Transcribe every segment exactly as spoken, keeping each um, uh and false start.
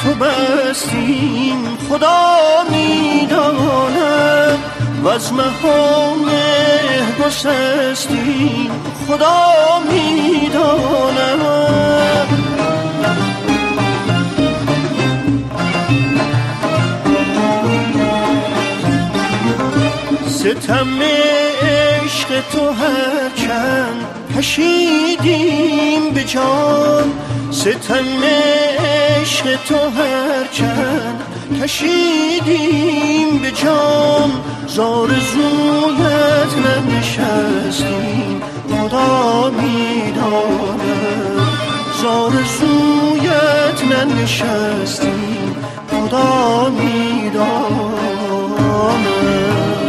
تو بستیم خدا میداند و از مهان گسستیم خدا میداند. ستم عشق تو هر چند کشیدیم به جان، ستم عشق تو هر چند کشیدیم به جان، زارزویت ننشستیم خدا میداند، زارزویت ننشستیم خدا میداند.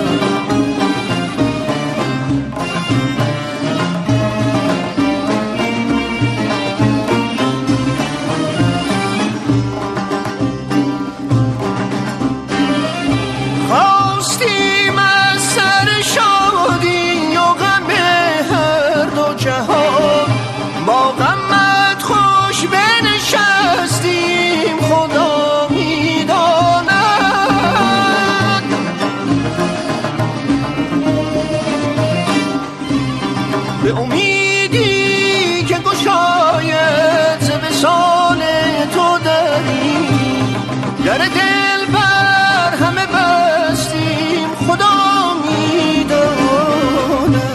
به امیدی که گشاید ز وصال تو دری، در دل بر همه بستیم خدا میداند.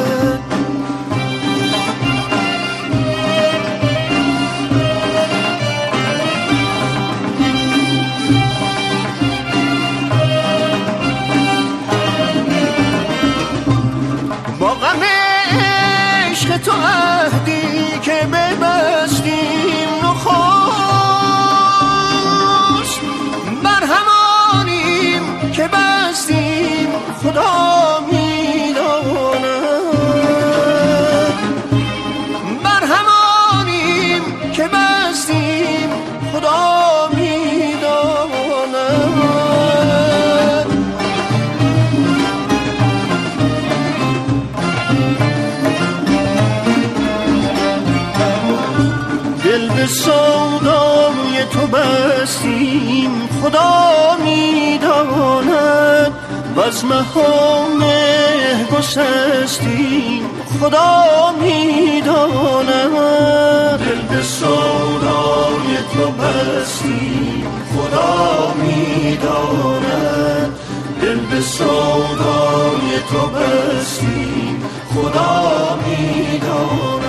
با غم عشق تو عهدی که ببستیم نخست، بر همانیم که بستیم خدا میداند، بر همانیم که بستیم خدا میداند. دل به سودای تو بستیم خدا میداند و از مهان گسستیم خدا میداند. دل به سودای تو بستیم خدا میداند، دل به سودای تو بستیم خدا میداند.